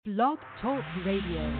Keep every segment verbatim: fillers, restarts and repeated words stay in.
Blog Talk Radio.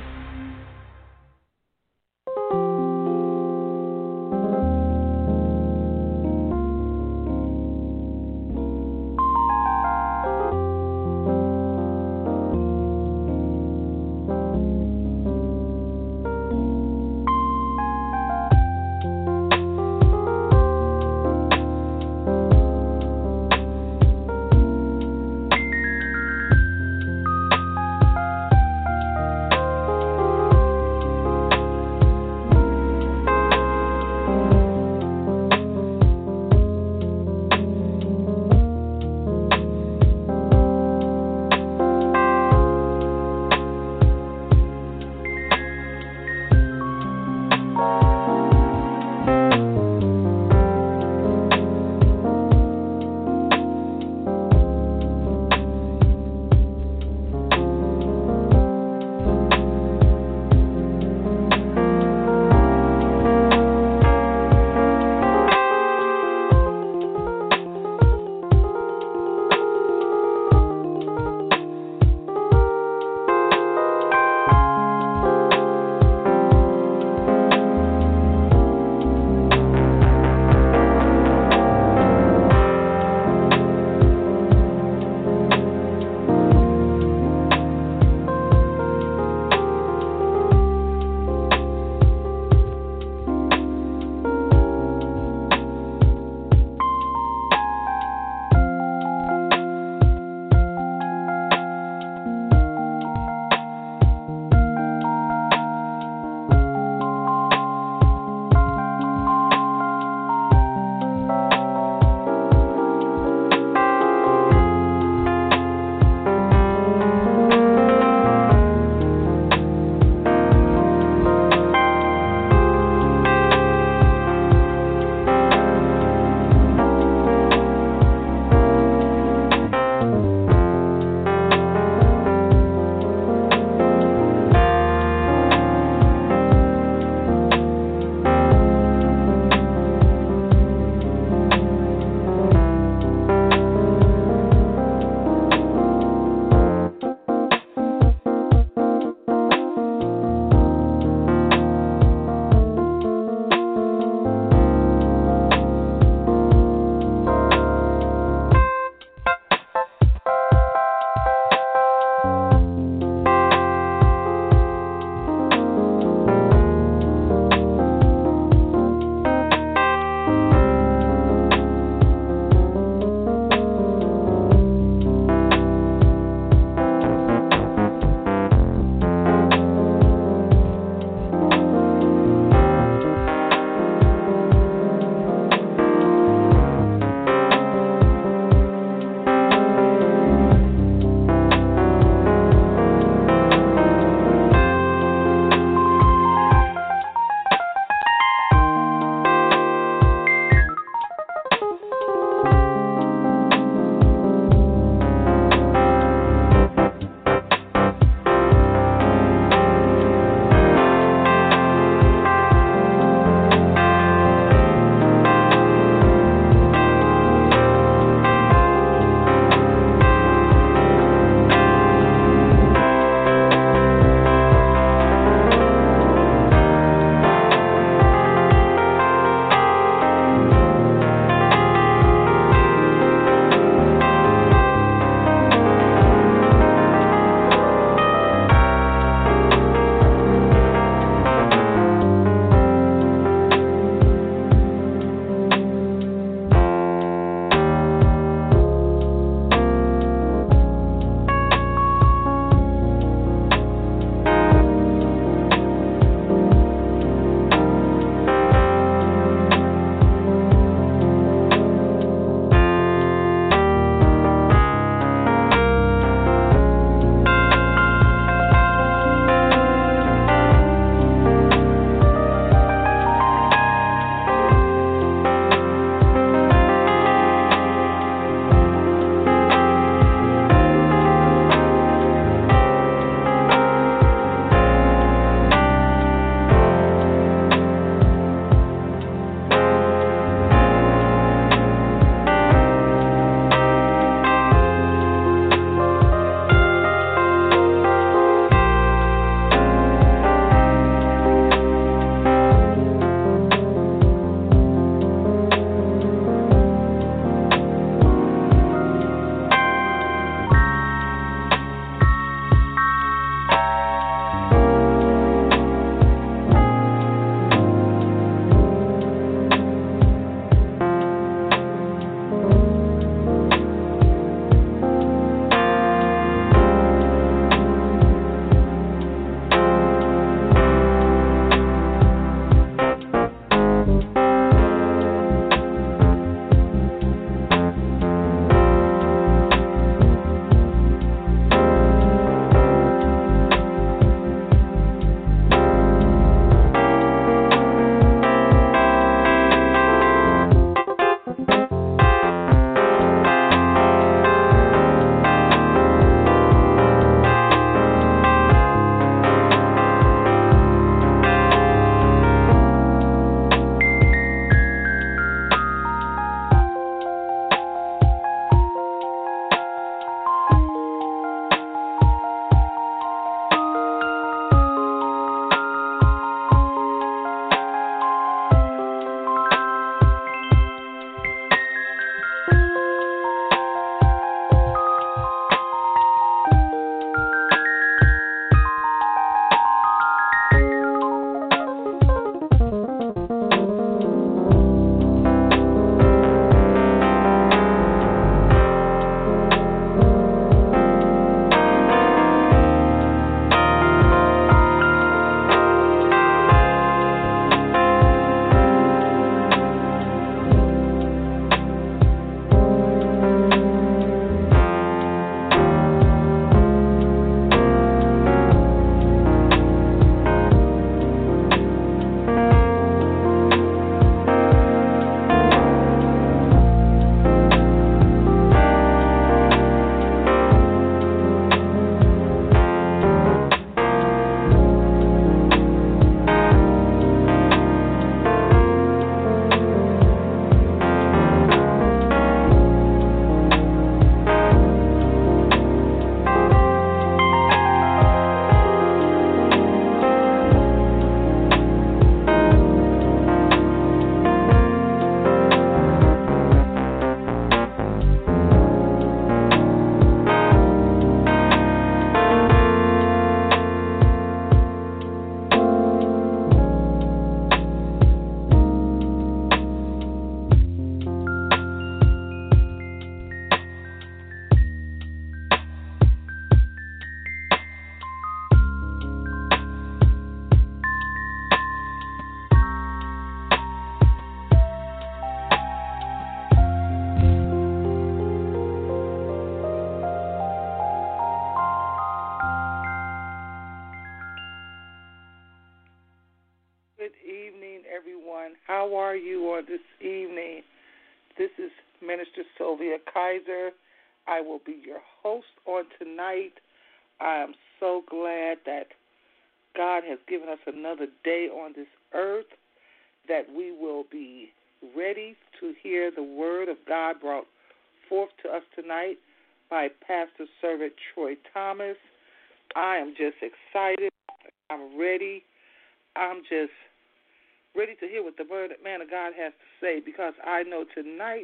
everyone. How are you on this evening? This is Minister Sylvia Kaiser. I will be your host on tonight. I am so glad that God has given us another day on this earth, that we will be ready to hear the word of God brought forth to us tonight by Pastor Servant Troy Thomas. I am just excited. I'm ready. I'm just ready to hear what the word man of God has to say, because I know tonight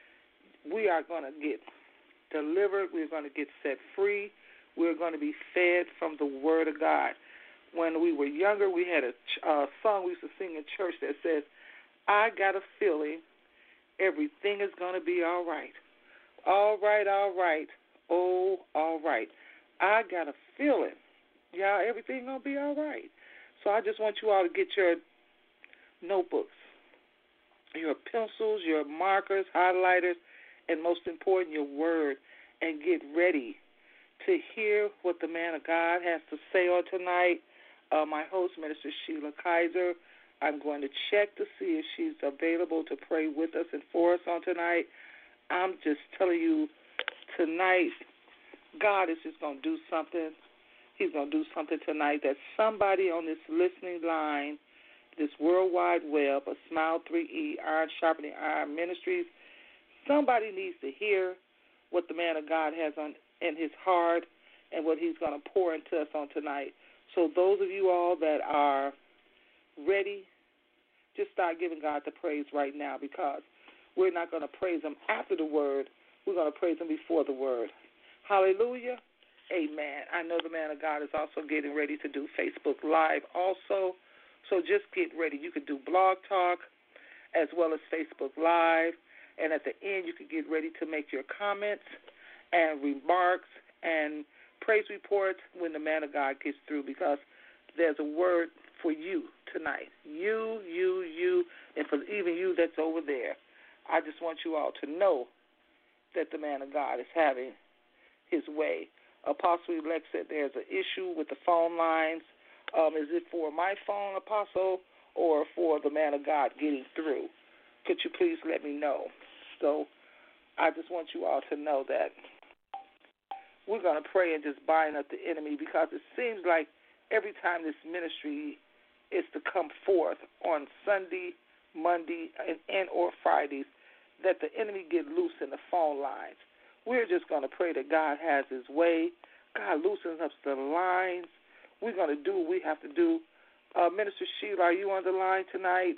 we are going to get delivered. We're going to get set free. We're going to be fed from the word of God. When we were younger, we had a uh, song we used to sing in church that says, I got a feeling everything is going to be all right. All right, all right. Oh, all right. I got a feeling, yeah, everything going to be all right. So I just want you all to get your notebooks, your pencils, your markers, highlighters, and most important, your word, and get ready to hear what the man of God has to say on tonight. Uh, my host, Minister Sheila Kaiser, I'm going to check to see if she's available to pray with us and for us on tonight. I'm just telling you, tonight, God is just going to do something. He's going to do something tonight that somebody on this listening line, this World Wide Web, a Smile three E, Iron Sharpening Iron Ministries, somebody needs to hear what the man of God has on in his heart and what he's going to pour into us on tonight. So those of you all that are ready, just start giving God the praise right now, because we're not going to praise him after the word. We're going to praise him before the word. Hallelujah. Amen. I know the man of God is also getting ready to do Facebook Live also. So just get ready. You can do Blog Talk as well as Facebook Live. And at the end, you can get ready to make your comments and remarks and praise reports when the man of God gets through, because there's a word for you tonight. You, you, you, and for even you that's over there. I just want you all to know that the man of God is having his way. Apostle-elect said there's an issue with the phone lines. Um, is it for my phone, Apostle, or for the man of God getting through? Could you please let me know? So I just want you all to know that we're going to pray and just bind up the enemy, because it seems like every time this ministry is to come forth on Sunday, Monday, and, and or Fridays, that the enemy get loose in the phone lines. We're just going to pray that God has his way. God loosens up the lines. We're going to do what we have to do. Uh, Minister Sheila, are you on the line tonight?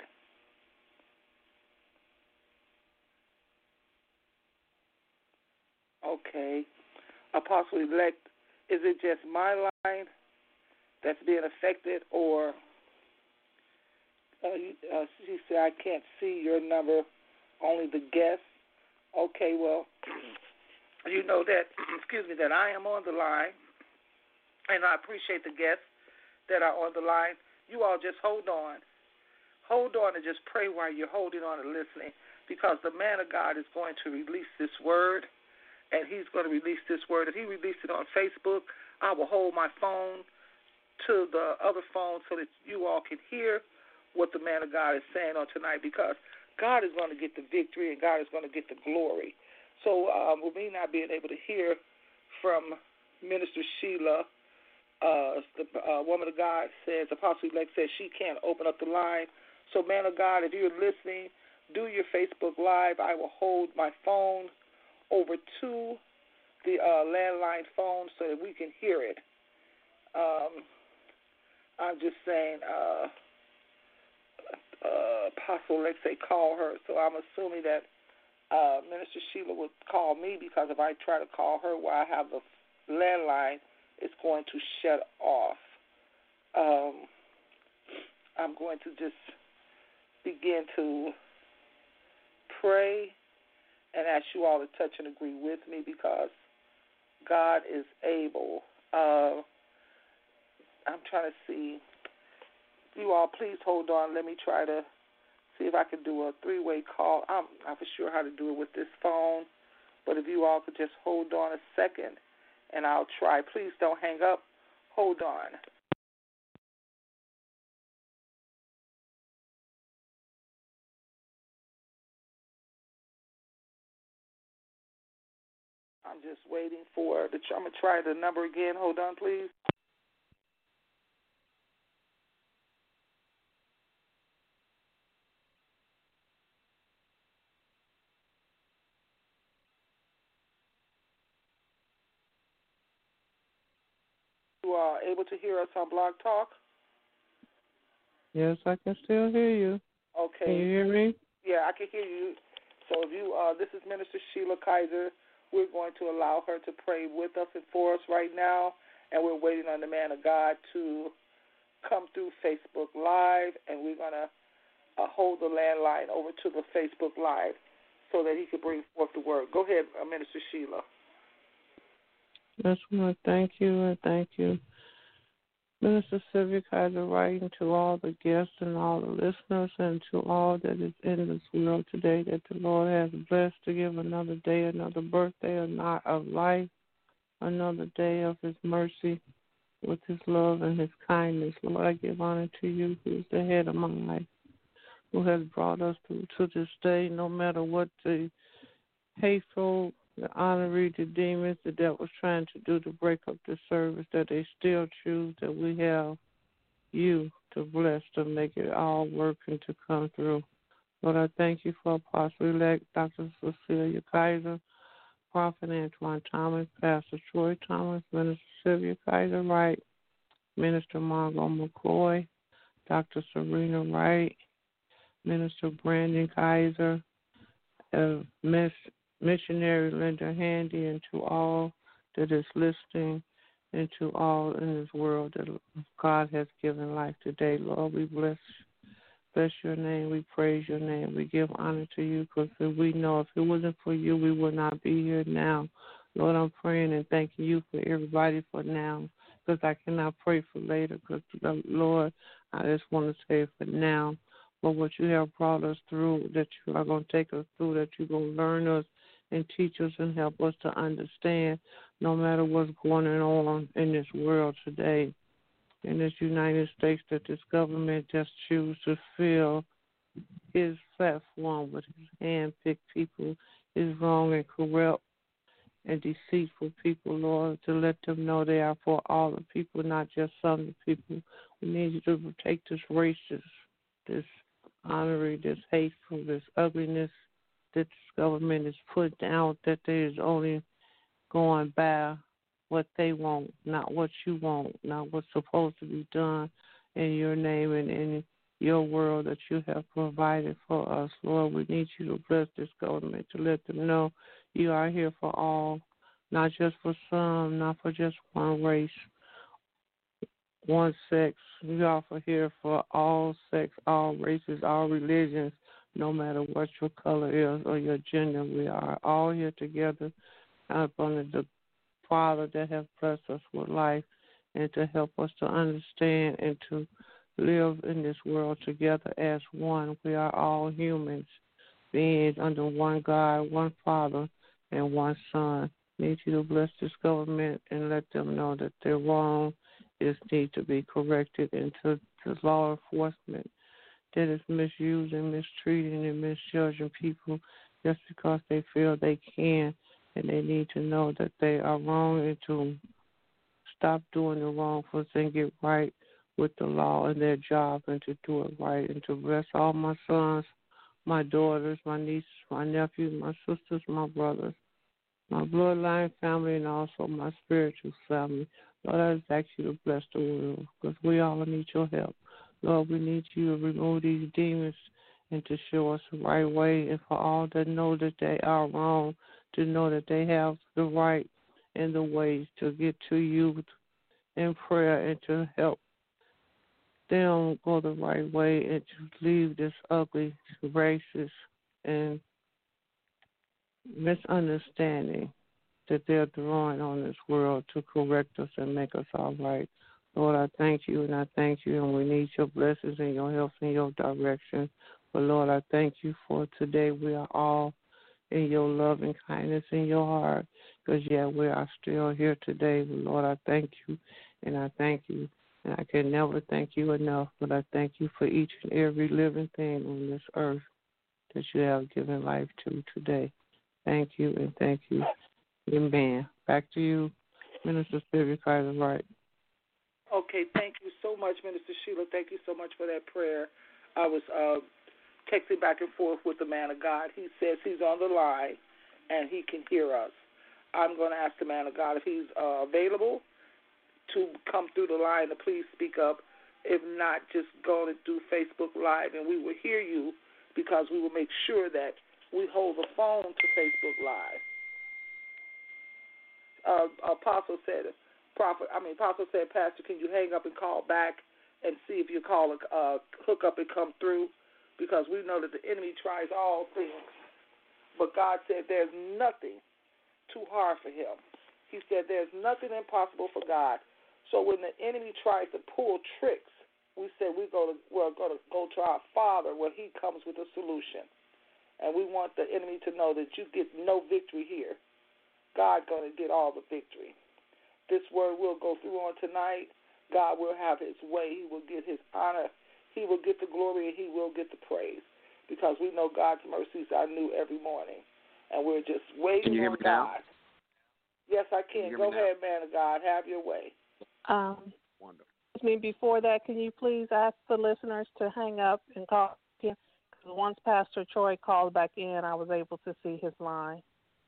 Okay. Apostle-elect, is it just my line that's being affected, or uh, uh, she said I can't see your number, only the guests? Okay, well, you know that, excuse me, that I am on the line, and I appreciate the guests that are on the line. You all just hold on. Hold on and just pray while you're holding on and listening, because the man of God is going to release this word, and he's going to release this word. If he released it on Facebook, I will hold my phone to the other phone so that you all can hear what the man of God is saying on tonight, because God is going to get the victory and God is going to get the glory. So um, with me not being able to hear from Minister Sheila, uh, the uh, woman of God says, Apostle-elect says she can't open up the line. So, man of God, if you're listening, do your Facebook Live. I will hold my phone over to the uh, landline phone so that we can hear it. Um, I'm just saying, uh, uh, Apostle-elect say call her. So I'm assuming that Uh, Minister Sheila would call me, because if I try to call her while I have the landline, it's going to shut off. Um, I'm going to just begin to pray and ask you all to touch and agree with me, because God is able. Uh, I'm trying to see. You all, please hold on. Let me try to see if I can do a three-way call. I'm not for sure how to do it with this phone, but if you all could just hold on a second, and I'll try. Please don't hang up. Hold on. just waiting for the. I'm gonna try the number again. Hold on, please. You are able to hear us on Blog Talk? Yes, I can still hear you. Okay. Can you hear me? Yeah, I can hear you. So if you, uh, this is Minister Sheila Kaiser. We're going to allow her to pray with us and for us right now, and we're waiting on the man of God to come through Facebook Live, and we're going to uh, hold the landline over to the Facebook Live so that he can bring forth the word. Go ahead, uh, Minister Sheila. Yes, Lord, thank you and thank you. Minister Sylvia Kaiser writing to all the guests and all the listeners and to all that is in this world today that the Lord has blessed to give another day, another birthday of not of life, another day of his mercy with his love and his kindness. Lord, I give honor to you who is the head of my life, who has brought us to, to this day, no matter what the hateful, the honorary, the demons, the devil's trying to do to break up the service, that they still choose that we have you to bless, to make it all work and to come through. Lord, I thank you for Apostle-elect Doctor Cecilia Kaiser, Prophet Antoine Thomas, Pastor Troy Thomas, Minister Sylvia Kaiser Wright, Minister Margot McCoy, Doctor Serena Wright, Minister Brandon Kaiser, uh, Miss Missionary Linda Handy, and to all that is listening, and to all in this world that God has given life today. Lord, we bless bless your name. We praise your name. We give honor to you because we know if it wasn't for you, we would not be here now. Lord, I'm praying and thanking you for everybody for now, because I cannot pray for later, because, Lord, I just want to say for now, for what you have brought us through, that you are going to take us through, that you're going to learn us and teach us and help us to understand no matter what's going on in this world today, in this United States, that this government just chooses to fill his platform with his hand-picked people, his wrong and corrupt and deceitful people, Lord, to let them know they are for all the people, not just some of the people. We need you to take this racist, this honorary, this hateful, this ugliness that this government is put down, that they is only going by what they want, not what you want, not what's supposed to be done in your name and in your world that you have provided for us. Lord, we need you to bless this government, to let them know you are here for all, not just for some, not for just one race, one sex. You are for here for all sex, all races, all religions, no matter what your color is or your gender. We are all here together up under the Father that has blessed us with life, and to help us to understand and to live in this world together as one. We are all humans, beings under one God, one Father, and one Son. Need you to bless this government and let them know that their wrong is need to be corrected, and to the law enforcement that is misusing, mistreating, and misjudging people just because they feel they can, and they need to know that they are wrong, and to stop doing the wrongfuls and get right with the law and their job, and to do it right, and to bless all my sons, my daughters, my nieces, my nephews, my sisters, my brothers, my bloodline family, and also my spiritual family. Lord, I just ask you to bless the world, because we all need your help. Lord, we need you to remove these demons and to show us the right way, and for all that know that they are wrong, to know that they have the right and the ways to get to you in prayer, and to help them go the right way, and to leave this ugly, racist, and misunderstanding that they're throwing on this world to correct us and make us all right. Lord, I thank you, and I thank you, and we need your blessings and your help and your direction. But, Lord, I thank you for today. We are all in your love and kindness in your heart, because, yeah, we are still here today. But, Lord, I thank you, and I thank you. And I can never thank you enough, but I thank you for each and every living thing on this earth that you have given life to today. Thank you, and thank you. Amen. Back to you, Minister Sylvia Kaiser Wright. Okay, thank you so much, Minister Sheila. Thank you so much for that prayer. I was uh, texting back and forth with the man of God. He says he's on the line and he can hear us. I'm going to ask the man of God if he's uh, available to come through the line to please speak up. If not, just go and do Facebook Live, and we will hear you because we will make sure that we hold the phone to Facebook Live. Uh, Apostle said, Prophet, I mean, Apostle said, Pastor, can you hang up and call back and see if your call uh, hook up and come through? Because we know that the enemy tries all things, but God said there's nothing too hard for him. He said there's nothing impossible for God. So when the enemy tries to pull tricks, we said we're going to, we're going to go to our Father where he comes with a solution. And we want the enemy to know that you get no victory here. God's going to get all the victory. This word will go through on tonight. God will have his way. He will get his honor. He will get the glory, and he will get the praise. Because we know God's mercies are new every morning. And we're just waiting can you hear on me God. Now? Yes, I can. can Go ahead, man of God. Have your way. Um, Wonderful. I mean, before that, can you please ask the listeners to hang up and call in? Because once Pastor Troy called back in, I was able to see his line.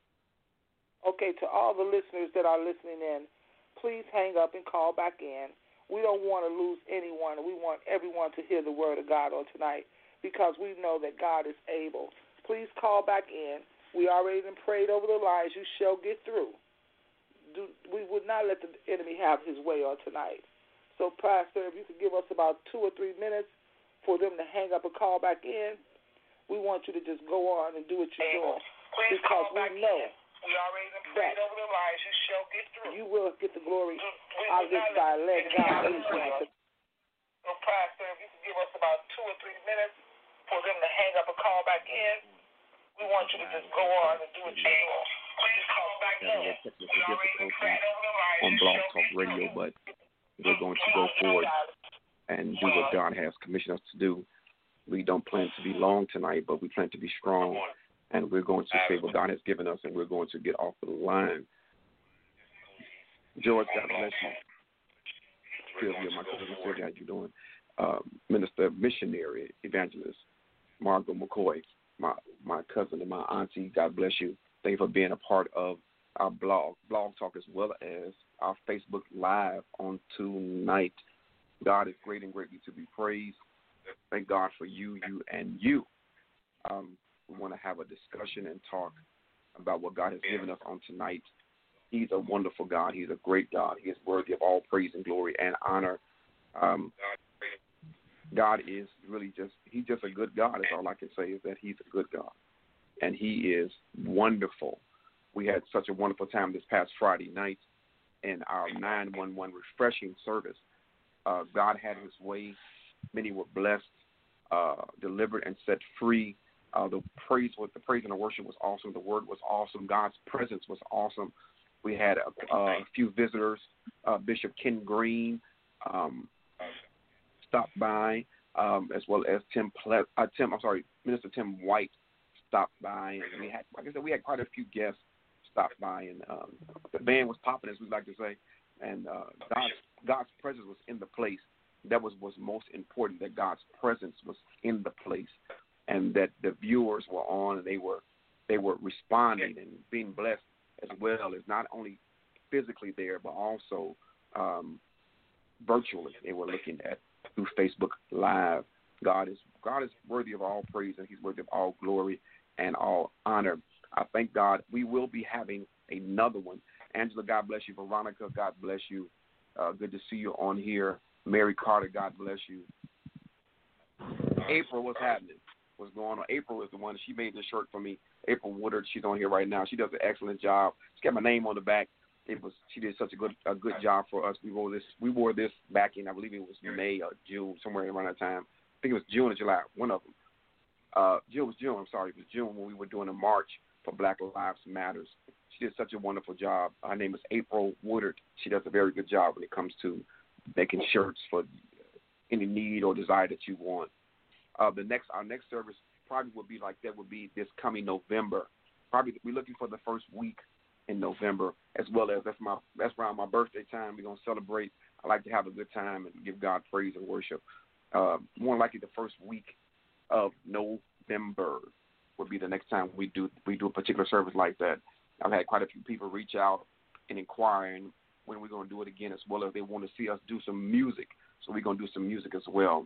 Okay, to all the listeners that are listening in, please hang up and call back in. We don't want to lose anyone. We want everyone to hear the word of God on tonight because we know that God is able. Please call back in. We already prayed over the lines. You shall get through. Do, we would not let the enemy have his way on tonight. So, Pastor, if you could give us about two or three minutes for them to hang up and call back in, we want you to just go on and do what you're doing. Please because call back we know in. We already prayed over the lines. You shall get through. You will get the glory We out of this by letting God lead you. So, Pastor, if you could give us about two or three minutes for them to hang up and call back in, we want you to just go on and do what you're doing. Please call back in. We already prayed over the lines. On Blog Talk Radio, but we're going to go forward and do what God has commissioned us to do. We don't plan to be long tonight, but we plan to be strong, and we're going to say what God has given us, and we're going to get off the line. George, God bless you. Sylvia, my cousin Sylvia, how you doing? Uh, Minister, missionary, evangelist, Margot McCoy, my my cousin and my auntie, God bless you. Thank you for being a part of our blog, Blog Talk, as well as our Facebook Live on tonight. God is great and greatly to be praised. Thank God for you, you, and you. Um, we want to have a discussion and talk about what God has given us on tonight. He's a wonderful God. He's a great God. He is worthy of all praise and glory and honor. Um, God is really just, he's just a good God. That's all I can say is that he's a good God. And he is wonderful. We had such a wonderful time this past Friday night in our nine one one refreshing service. Uh, God had his way. Many were blessed, uh, delivered, and set free. Uh, the praise was the praise and the worship was awesome. The word was awesome. God's presence was awesome. We had a, a few visitors. Uh, Bishop Ken Green um, stopped by, um, as well as Tim. Ple- uh, Tim, I'm sorry, Minister Tim White stopped by, and we had, like I said, we had quite a few guests stop by, and um, the band was popping, as we like to say, and uh, God's God's presence was in the place. That was was most important, that God's presence was in the place, and that the viewers were on, and they were they were responding and being blessed as well, as not only physically there, but also um, virtually. They were looking at through Facebook Live. God is God is worthy of all praise, and he's worthy of all glory and all honor. I thank God. We will be having another one. Angela, God bless you. Veronica, God bless you. Uh, good to see you on here. Mary Carter, God bless you. April, what's happening? What's going on? April is the one. She made this shirt for me. April Woodard, she's on here right now. She does an excellent job. She's got my name on the back. It was she did such a good a good job for us. We wore this we wore this back in, I believe it was May or June, somewhere around that time. I think it was June or July, one of them. Uh, June was June. I'm sorry, it was June when we were doing a march for Black Lives Matters. She did such a wonderful job. Her name is April Woodard. She does a very good job when it comes to making shirts for any need or desire that you want. Uh, the next, our next service probably would be like that. Would be this coming November. Probably we're looking for the first week in November, as well as that's my that's around my birthday time. We're gonna celebrate. I like to have a good time and give God praise and worship. Uh, more likely, the first week of November would be the next time we do we do a particular service like that. I've had quite a few people reach out and inquiring when we're going to do it again, as well as they want to see us do some music. So we're going to do some music as well.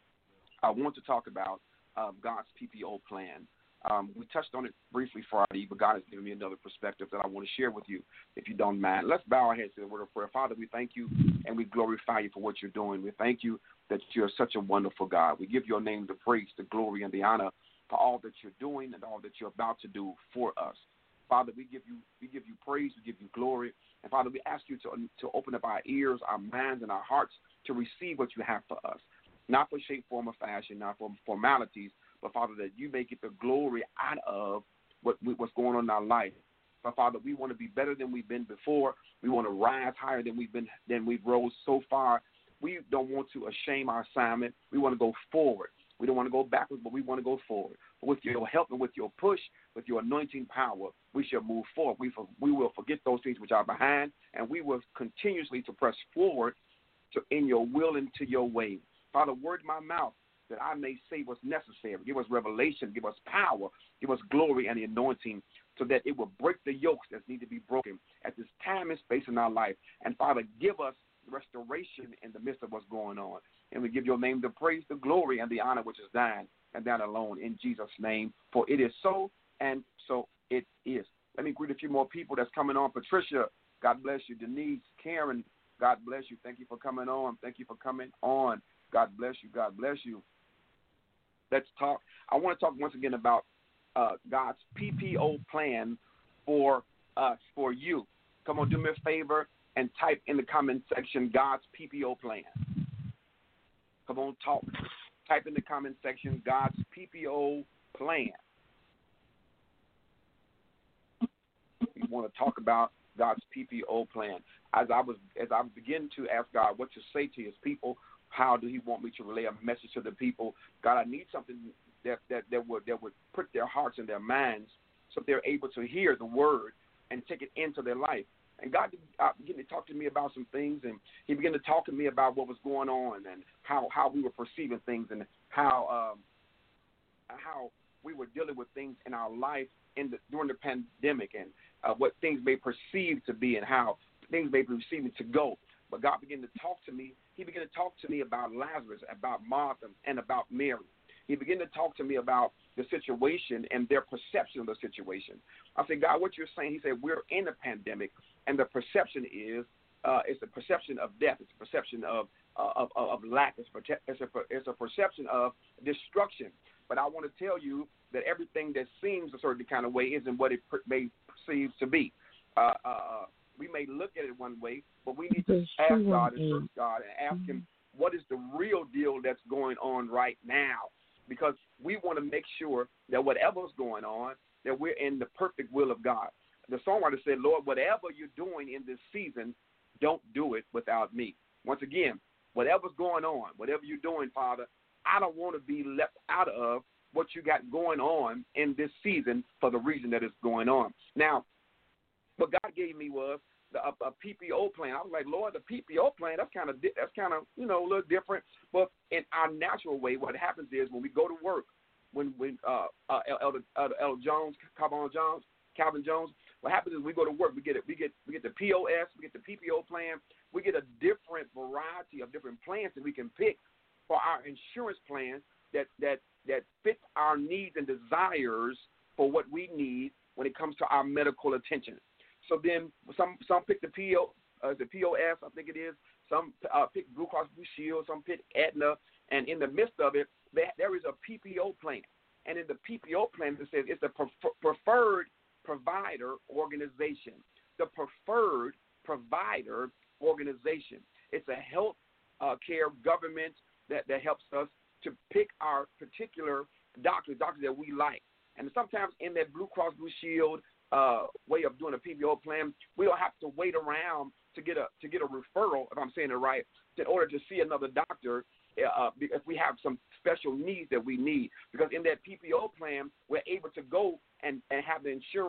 I want to talk about uh, God's P P O plan. Um, we touched on it briefly Friday, but God has given me another perspective that I want to share with you, if you don't mind. Let's bow our heads to the word of prayer. Father, we thank you and we glorify you for what you're doing. We thank you that you're such a wonderful God. We give your name the praise, the glory, and the honor for all that you're doing and all that you're about to do for us. Father, we give you we give you praise, we give you glory. And Father, we ask you to, to open up our ears, our minds, and our hearts to receive what you have for us. Not for shape, form, or fashion, not for formalities, but, Father, that you may get the glory out of what what's going on in our life. But, Father, we want to be better than we've been before. We want to rise higher than we've been than we've rose so far. We don't want to shame our assignment. We want to go forward. We don't want to go backwards, but we want to go forward. With your help and with your push, with your anointing power, we shall move forward. We for, we will forget those things which are behind, and we will continuously to press forward to in your will and to your way. Father, word my mouth that I may say what's necessary. Give us revelation, give us power, give us glory and the anointing so that it will break the yokes that need to be broken at this time and space in our life. And, Father, give us restoration in the midst of what's going on. And we give your name the praise, the glory, and the honor which is thine, and that alone in Jesus' name. For it is so, and so it is. Let me greet a few more people that's coming on. Patricia, God bless you. Denise, Karen, God bless you. Thank you for coming on. Thank you for coming on. God bless you. God bless you. Let's talk. I want to talk once again about uh, God's P P O plan for us, for you. Come on, do me a favor and type in the comment section God's P P O plan. Come on, talk. Type in the comment section God's P P O plan. We want to talk about God's P P O plan. As I was, as I began to ask God what to say to His people, how do He want me to relay a message to the people? God, I need something that that that would that would put their hearts and their minds so they're able to hear the word and take it into their life. And God uh, began to talk to me about some things, and He began to talk to me about what was going on and how, how we were perceiving things and how um, how we were dealing with things in our life in the, during the pandemic, and uh, what things may perceive to be and how things may be perceived to go. But God began to talk to me. He began to talk to me about Lazarus, about Martha, and about Mary. He began to talk to me about the situation and their perception of the situation. I said, God, what you're saying? He said, we're in a pandemic, and the perception is uh, it's a perception of death. It's a perception of uh, of, of lack. It's a, it's, a, it's a perception of destruction. But I want to tell you that everything that seems a certain kind of way isn't what it per- may perceive to be. Uh, uh, we may look at it one way, but we need to ask God and search God and ask Him, what is the real deal that's going on right now? Because we want to make sure that whatever's going on, that we're in the perfect will of God. The songwriter said, Lord, whatever you're doing in this season, don't do it without me. Once again, whatever's going on, whatever you're doing, Father, I don't want to be left out of what you got going on in this season for the reason that it's going on. Now, what God gave me was the, a, a P P O plan. I was like, Lord, the P P O plan, that's kind of that's kind of you know a little different. But in our natural way, what happens is when we go to work, when when uh, uh, Elder, Elder, Elder Jones, Calvin Jones, Calvin Jones, what happens is we go to work, we get it, we get we get the P O S, we get the P P O plan, we get a different variety of different plans that we can pick for our insurance plan that that that fits our needs and desires for what we need when it comes to our medical attention. So then some some pick the P O, uh, the P O S, I think it is. Some uh, pick Blue Cross Blue Shield. Some pick Aetna. And in the midst of it, there is a P P O plan. And in the P P O plan, it says it's the prefer- preferred provider organization. The preferred provider organization. It's a health uh, care government that, that helps us to pick our particular doctors, doctors that we like. And sometimes in that Blue Cross Blue Shield uh, way of doing a P P O plan, we don't have to wait around to get a to get a referral, if I'm saying it right, in order to see another doctor uh, if we have some special needs that we need. Because in that P P O plan, we're able to go and, and have the insurance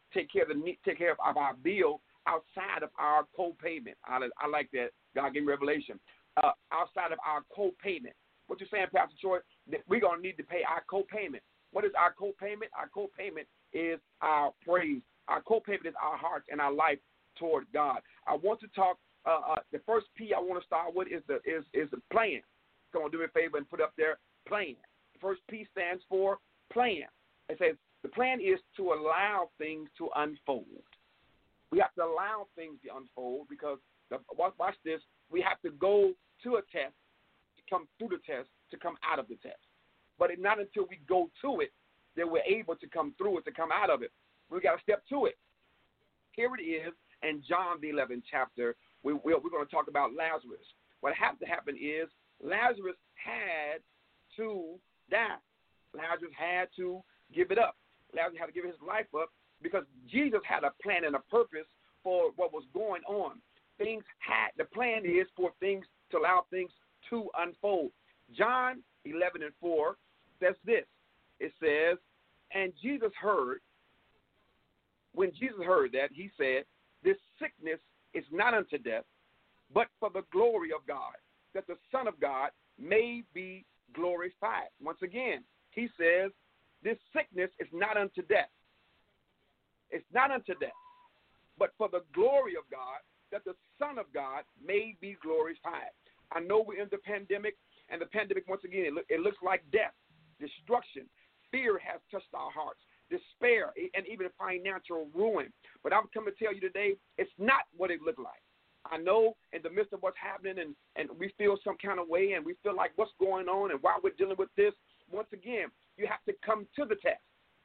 take care of the need, take care of our bill outside of our co-payment. I, I like that. God gave me revelation. Uh, outside of our co-payment. What you're saying, Pastor Troy, that we're going to need to pay our co-payment. What is our co-payment? Our co-payment is our praise. Our co-payment is our hearts and our life toward God. I want to talk, uh, uh, the first P I want to start with is the is, is the plan. Come on, do me a favor and put up there, plan. The first P stands for plan. It says the plan is to allow things to unfold. We have to allow things to unfold because, the, watch, watch this, we have to go to a test to come through the test to come out of the test. But it's not until we go to it that we're able to come through it, to come out of it. We got to step to it. Here it is in John the eleventh chapter. We, we're, we're going to talk about Lazarus. What had to happen is Lazarus had to die. Lazarus had to give it up. Lazarus had to give his life up because Jesus had a plan and a purpose for what was going on. Things had, the plan is for things to allow things to unfold. John eleven and four says this. It says, and Jesus heard, when Jesus heard that, he said, this sickness is not unto death, but for the glory of God, that the Son of God may be glorified. Once again, he says, this sickness is not unto death. It's not unto death, but for the glory of God, that the Son of God may be glorified. I know we're in the pandemic, and the pandemic, once again, it, look, it looks like death, destruction. Fear has touched our hearts, despair, and even financial ruin. But I'm coming to tell you today, it's not what it looked like. I know in the midst of what's happening, and, and we feel some kind of way, and we feel like what's going on and why we're dealing with this. Once again, you have to come to the test.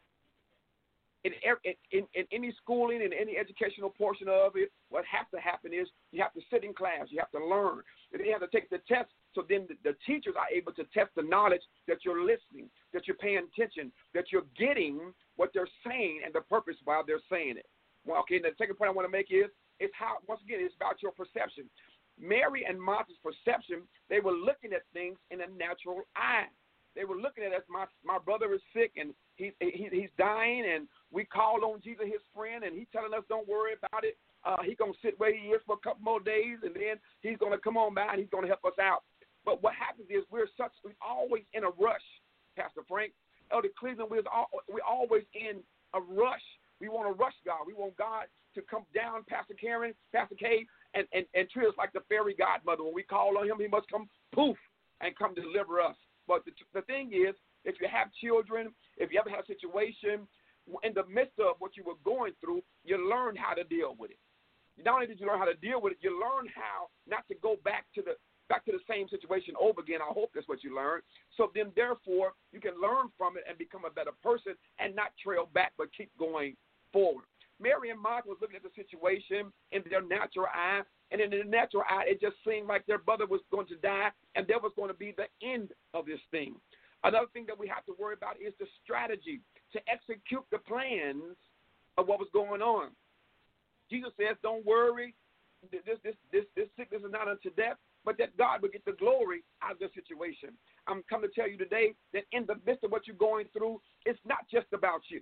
In, in, in any schooling, in any educational portion of it, what has to happen is you have to sit in class, you have to learn, and then you have to take the test, so then the, the teachers are able to test the knowledge that you're listening, that you're paying attention, that you're getting what they're saying and the purpose while they're saying it. Well, okay, and the second point I want to make is, it's how, once again, it's about your perception. Mary and Martha's perception, they were looking at things in a natural eye. They were looking at us, my my brother is sick, and he, he he's dying, and we called on Jesus, his friend, and he's telling us don't worry about it. Uh, he's going to sit where he is for a couple more days, and then he's going to come on by, and he's going to help us out. But what happens is we're such we're always in a rush, Pastor Frank. Elder Cleveland, we're, all, we're always in a rush. We want to rush God. We want God to come down, Pastor Karen, Pastor Kay, and, and, and treat us like the fairy godmother. When we call on him, he must come poof and come deliver us. But the, the thing is, if you have children, if you ever have a situation, in the midst of what you were going through, you learn how to deal with it. Not only did you learn how to deal with it, you learn how not to go back to the back to the same situation over again. I hope that's what you learned. So then, therefore, you can learn from it and become a better person and not trail back but keep going forward. Mary and Martha was looking at the situation in their natural eye, and in their natural eye, it just seemed like their brother was going to die, and that was going to be the end of this thing. Another thing that we have to worry about is the strategy to execute the plans of what was going on. Jesus says, don't worry, this, this, this, this sickness is not unto death, but that God will get the glory out of the situation. I'm coming to tell you today that in the midst of what you're going through, it's not just about you.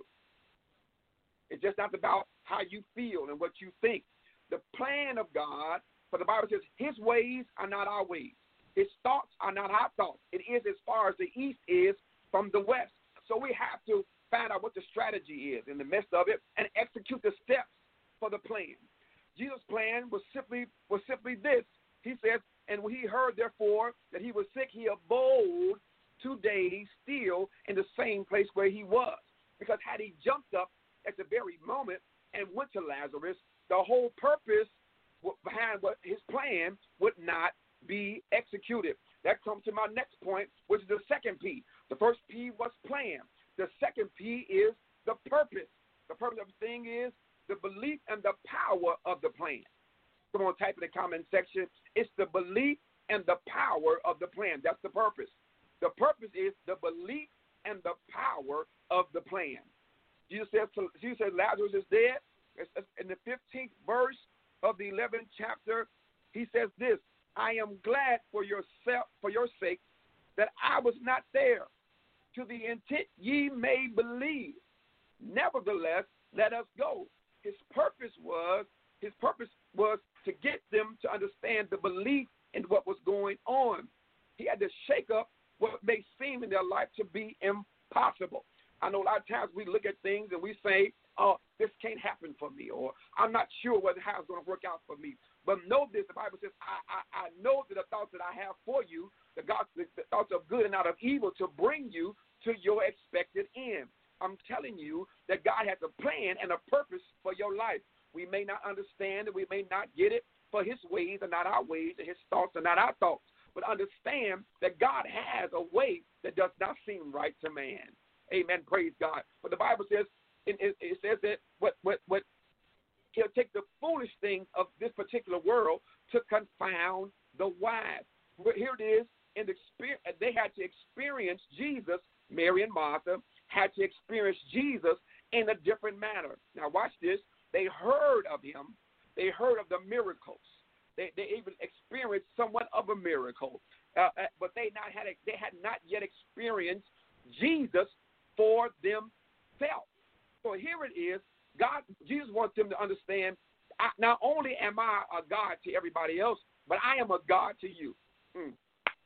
It's just not about how you feel and what you think. The plan of God, for the Bible says, his ways are not our ways. His thoughts are not our thoughts. It is as far as the east is from the west. So we have to find out what the strategy is in the midst of it and execute the steps for the plan. Jesus' plan was simply was simply this. He says, and when he heard, therefore, that he was sick, he abode two days still in the same place where he was. Because had he jumped up at the very moment and went to Lazarus, the whole purpose behind what his plan would not be executed. That comes to my next point, which is the second P. The first P was plan. The second P is the purpose. The purpose of the thing is the belief and the power of the plan. Come on, type in the comment section. It's the belief and the power of the plan. That's the purpose. The purpose is the belief and the power of the plan. Jesus says, Jesus says Lazarus is dead. In the fifteenth verse of the eleventh chapter, he says this, I am glad for yourself, for your sake, that I was not there, to the intent ye may believe. Nevertheless, let us go. His purpose was his purpose was to get them to understand the belief in what was going on. He had to shake up what may seem in their life to be impossible. I know a lot of times we look at things and we say, oh, this can't happen for me, or I'm not sure whether how it's going to work out for me. But know this, the Bible says, I, I, I know that the thoughts that I have for you, the, God, the, the thoughts of good and not of evil, to bring you to your expected end. I'm telling you that God has a plan and a purpose for your life. We may not understand it, we may not get it, for his ways are not our ways, and his thoughts are not our thoughts. But understand that God has a way that does not seem right to man. Amen. Praise God. But the Bible says, it, it, it says that what, what, what he'll take the foolish things of this particular world to confound the wise. But here it is. In the experience, they had to experience Jesus. Mary and Martha had to experience Jesus in a different manner. Now watch this. They heard of him. They heard of the miracles. They, they even experienced somewhat of a miracle, uh, but they not had a, they had not yet experienced Jesus for themselves. So here it is. God, Jesus wants them to understand. I, not only am I a God to everybody else, but I am a God to you. Mm.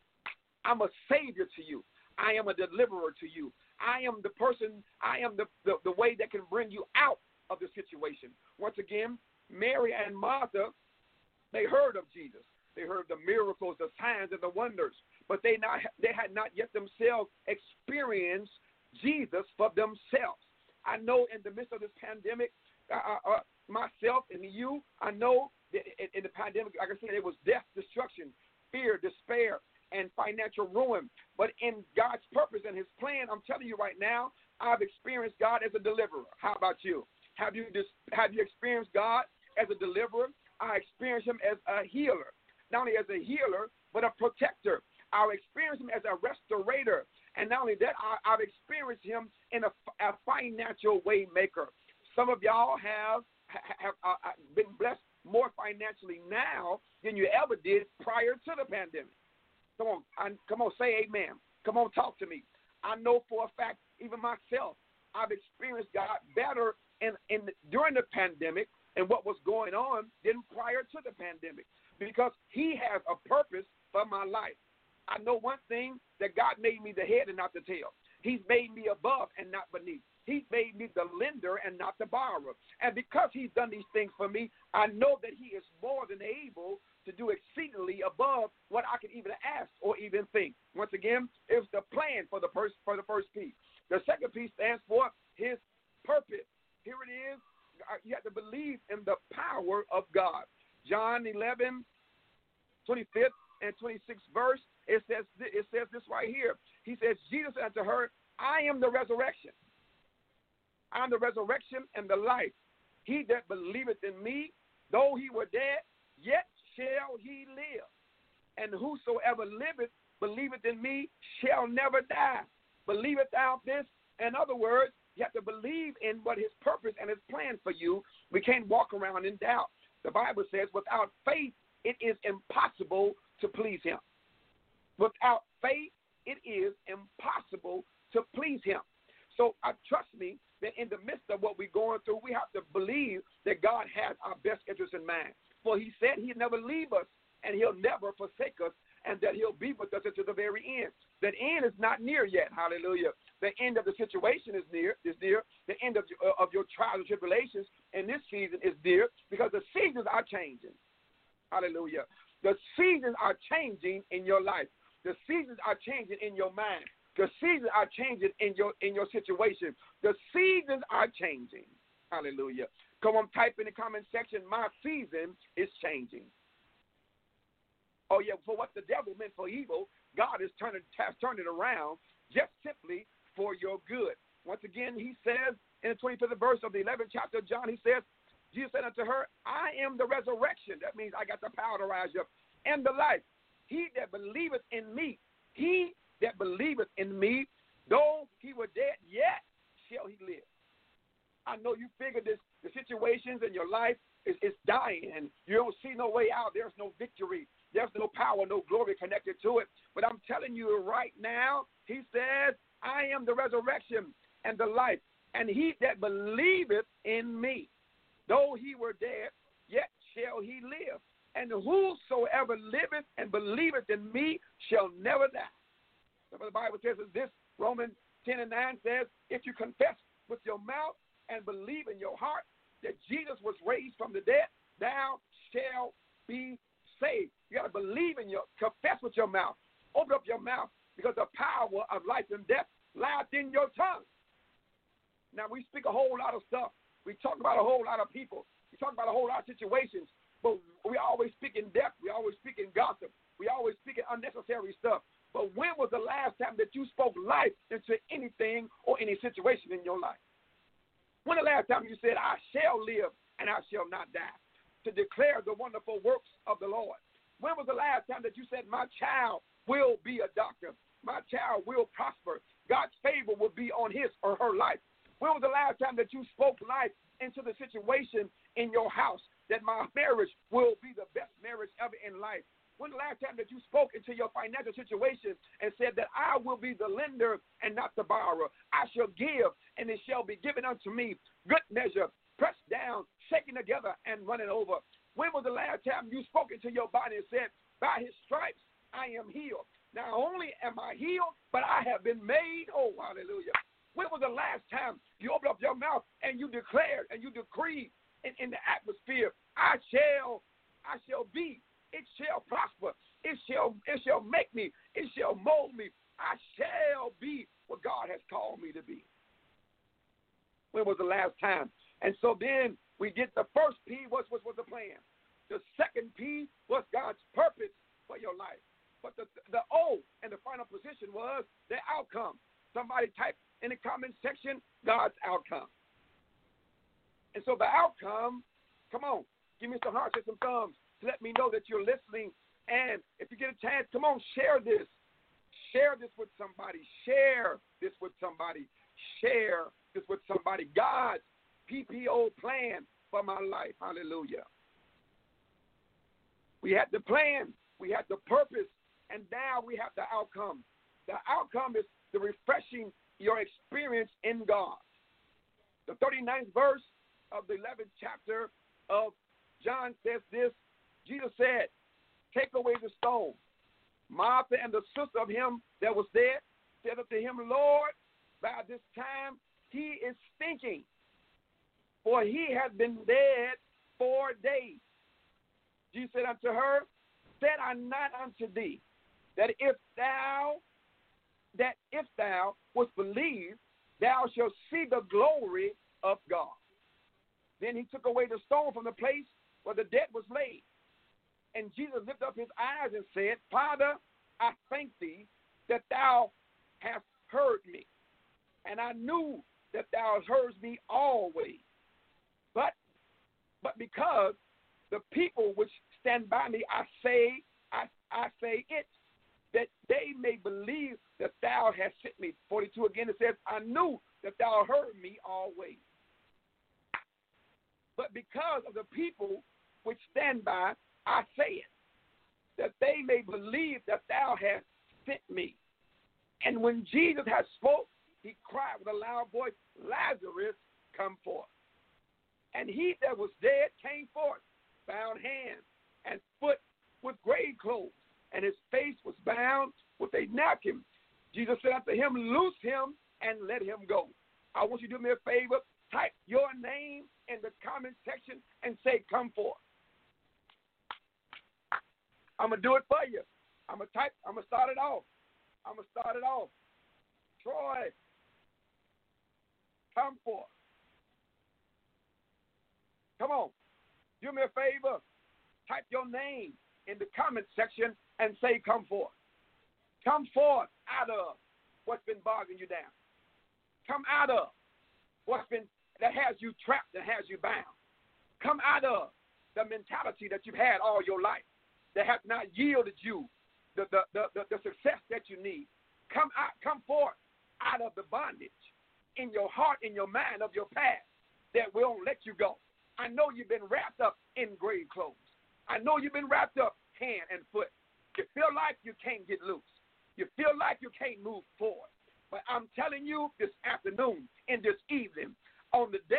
I'm a Savior to you. I am a deliverer to you. I am the person. I am the, the the way that can bring you out of the situation. Once again, Mary and Martha, they heard of Jesus. They heard the miracles, the signs, and the wonders, but they not they had not yet themselves experienced Jesus for themselves. I know in the midst of this pandemic, uh, uh, myself and you, I know that in, in the pandemic, like I said, it was death, destruction, fear, despair, and financial ruin. But in God's purpose and his plan, I'm telling you right now, I've experienced God as a deliverer. How about you? Have you just, have you experienced God as a deliverer? I experienced him as a healer, not only as a healer, but a protector. I experienced him as a restorator. And not only that, I, I've experienced him in a, a financial way maker. Some of y'all have, have uh, been blessed more financially now than you ever did prior to the pandemic. Come on, I, come on, say amen. Come on, talk to me. I know for a fact, even myself, I've experienced God better in, in during the pandemic and what was going on than prior to the pandemic, because he has a purpose for my life. I know one thing, that God made me the head and not the tail. He's made me above and not beneath. He's made me the lender and not the borrower. And because he's done these things for me, I know that he is more than able to do exceedingly above what I can even ask or even think. Once again, it's the plan for the first for the first piece. The second piece stands for his purpose. Here it is. You have to believe in the power of God. John eleven, twenty-fifth and twenty-sixth verse, it says it says this right here. He says, Jesus said unto her, I am the resurrection. I am the resurrection and the life. He that believeth in me, though he were dead, yet shall he live. And whosoever liveth, believeth in me, shall never die. Believeth thou this? In other words, you have to believe in what his purpose and his plan for you. We can't walk around in doubt. The Bible says without faith, it is impossible to please him. Without faith, it is impossible to please him. So uh, trust me that in the midst of what we're going through, we have to believe that God has our best interest in mind. For he said he'll never leave us and he'll never forsake us, and that he'll be with us until the very end. That end is not near yet. Hallelujah. The end of the situation is near. Is near. The end of your, uh, of your trials and tribulations in this season is near, because the seasons are changing. Hallelujah. The seasons are changing in your life. The seasons are changing in your mind. The seasons are changing in your in your situation. The seasons are changing. Hallelujah. Come on, type in the comment section, my season is changing. Oh, yeah, for what the devil meant for evil, God is turning, has turned it around just simply for your good. Once again, he says in the twenty-fifth verse of the eleventh chapter of John, he says, Jesus said unto her, I am the resurrection. That means I got the power to rise up. And the life. He that believeth in me, he that believeth in me, though he were dead, yet shall he live. I know you figure this, the situations in your life is, is dying, and you don't see no way out. There's no victory. There's no power, no glory connected to it. But I'm telling you right now, he says, I am the resurrection and the life. And he that believeth in me. Though he were dead, yet shall he live. And whosoever liveth and believeth in me shall never die. So the Bible says this, Romans ten and nine says, if you confess with your mouth and believe in your heart that Jesus was raised from the dead, thou shalt be saved. You got to believe in your, confess with your mouth. Open up your mouth, because the power of life and death lies in your tongue. Now, we speak a whole lot of stuff. We talk about a whole lot of people. We talk about a whole lot of situations, but we always speak in death. We always speak in gossip. We always speak in unnecessary stuff. But when was the last time that you spoke life into anything or any situation in your life? When the last time you said, I shall live and I shall not die, to declare the wonderful works of the Lord? When was the last time that you said, my child will be a doctor, my child will prosper, God's favor will be on his or her life? When was the last time that you spoke life into the situation in your house, that my marriage will be the best marriage ever in life? When the last time that you spoke into your financial situation and said that I will be the lender and not the borrower? I shall give, and it shall be given unto me, good measure, pressed down, shaken together, and running over. When was the last time you spoke into your body and said, by his stripes I am healed? Not only am I healed, but I have been made whole. Hallelujah. When was the last time you opened up your mouth and you declared and you decreed in, in the atmosphere, I shall, I shall be, it shall prosper, it shall, it shall make me, it shall mold me, I shall be what God has called me to be? When was the last time? And so then we get the first P, what was, was the plan? The second P was God's purpose for your life. But the, the O and the final position was the outcome. Somebody type in the comment section, God's outcome. And so the outcome, come on, give me some hearts and some thumbs to let me know that you're listening. And if you get a chance, come on, share this. Share this with somebody. Share this with somebody. Share this with somebody. God's P P O plan for my life. Hallelujah. We had the plan. We had the purpose. And now we have the outcome. The outcome is the refreshing your experience in God. The thirty-ninth verse of the eleventh chapter of John says this. Jesus said, take away the stone. Martha and the sister of him that was there said unto him, Lord, by this time he is stinking, for he has been dead four days. Jesus said unto her, said I not unto thee, that if thou that if thou wouldst believe, thou shalt see the glory of God. Then he took away the stone from the place where the dead was laid. And Jesus lifted up his eyes and said, Father, I thank thee that thou hast heard me. And I knew that thou heardest me always. But but because the people which stand by me, I say, I, I say it, that they may believe that thou hast sent me. forty-two again, it says, I knew that thou heard me always. But because of the people which stand by, I say it, that they may believe that thou hast sent me. And when Jesus had spoke, he cried with a loud voice, Lazarus, come forth. And he that was dead came forth, bound hand and foot with grave clothes, and his face was bound with a napkin. Jesus said unto him, loose him and let him go. I want you to do me a favor. Type your name in the comment section and say, come forth. I'm going to do it for you. I'm going to type, I'm going to start it off. I'm going to start it off. Troy, come forth. Come on. Do me a favor. Type your name in the comment section and say, come forth. Come forth out of what's been bogging you down. Come out of what's been, that has you trapped, that has you bound. Come out of the mentality that you've had all your life that has not yielded you the, the, the, the, the success that you need. Come out, come forth out of the bondage in your heart, in your mind of your past that won't let you go. I know you've been wrapped up in grave clothes. I know you've been wrapped up hand and foot. You feel like you can't get loose. You feel like you can't move forward. But I'm telling you this afternoon, in this evening, on the day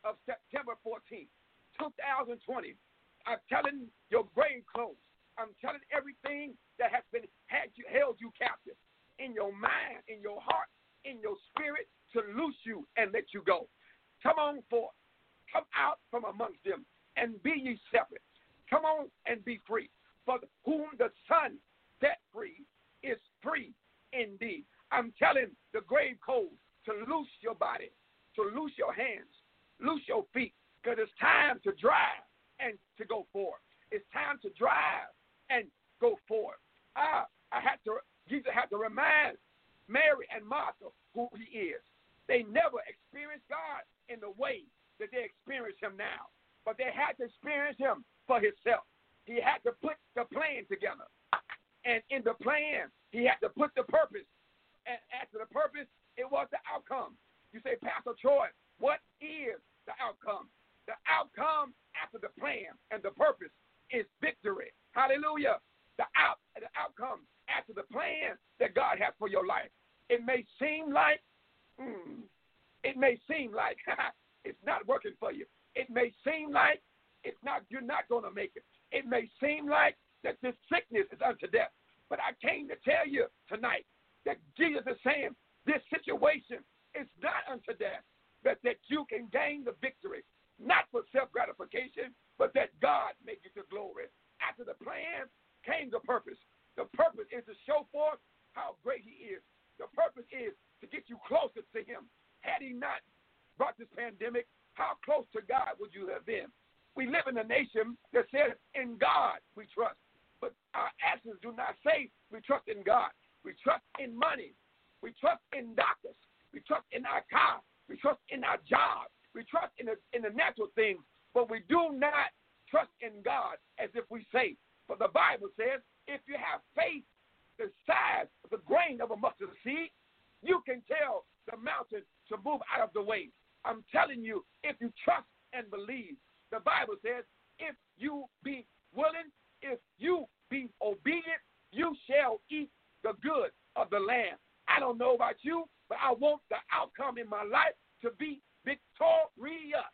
of September fourteenth, two thousand twenty. I'm telling your grave clothes. I'm telling everything that has been had you held you captive in your mind, in your heart, in your spirit, to loose you and let you go. Come on forth. Come out from amongst them and be ye separate. Come on and be free. For whom the Son set free is free indeed. I'm telling the grave codes to loose your body, to loose your hands, loose your feet, because it's time to drive and to go forward. It's time to drive and go forward. I, I had to, Jesus had to remind Mary and Martha who he is. They never experienced God in the way that they experience him now, but they had to experience him for himself. He had to put the plan together, and in the plan, he had to put the purpose, and after the purpose, it was the outcome. You say, Pastor Troy, what is the outcome? The outcome after the plan and the purpose is victory. Hallelujah. The out, the outcome after the plan that God has for your life. It may seem like, mm, it may seem like it's not working for you. It may seem like it's not. You're not going to make it. It may seem like that this sickness is unto death. But I came to tell you tonight that Jesus is saying this situation is not unto death, but that you can gain the victory, not for self-gratification, but that God may get the glory. After the plan came the purpose. The purpose is to show forth how great he is. The purpose is to get you closer to him. Had he not brought this pandemic, how close to God would you have been? We live in a nation that says, in God we trust. But our actions do not say we trust in God. We trust in money. We trust in doctors. We trust in our car. We trust in our job. We trust in the, in the natural things. But we do not trust in God as if we say. For the Bible says, if you have faith the size of the grain of a mustard seed, you can tell the mountain to move out of the way. I'm telling you, if you trust and believe, the Bible says, if you be willing, if you be obedient, you shall eat the good of the land. I don't know about you, but I want the outcome in my life to be victorious.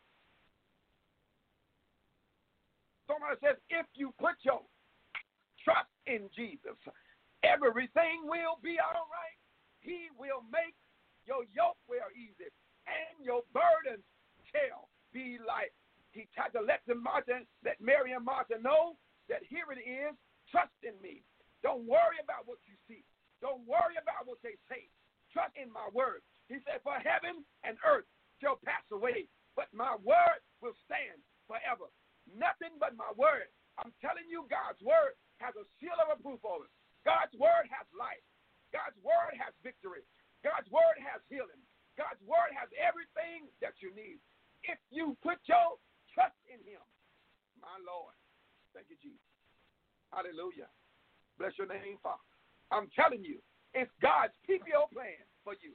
Somebody says, if you put your trust in Jesus, everything will be all right. He will make your yoke wear easy, and your burdens shall be light. He tried to let the Martha, let Mary and Martha know that here it is, trust in me. Don't worry about what you see. Don't worry about what they say. Trust in my word. He said, for heaven and earth shall pass away, but my word will stand forever. Nothing but my word. I'm telling you, God's word has a seal of approval over it. God's word has life. God's word has victory. God's word has healing. God's word has everything that you need. If you put your trust in him, my Lord. Thank you, Jesus. Hallelujah. Bless your name, Father. I'm telling you, it's God's P P O plan for you.